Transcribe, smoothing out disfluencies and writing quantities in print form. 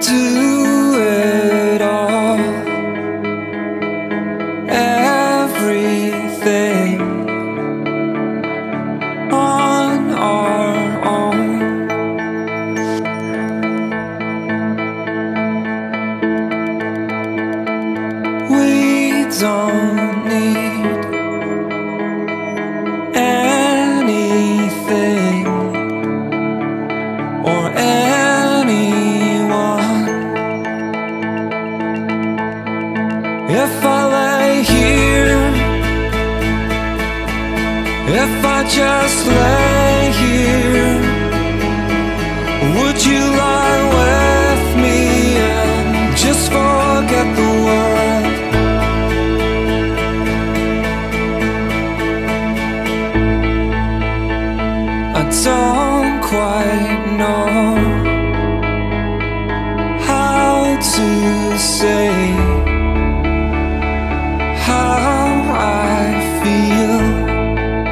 do it all, everything on our own. We don't need anything or anyone. If I lay here, if I just lay here, would you lie with me and just forget the world? I don't quite know how to say how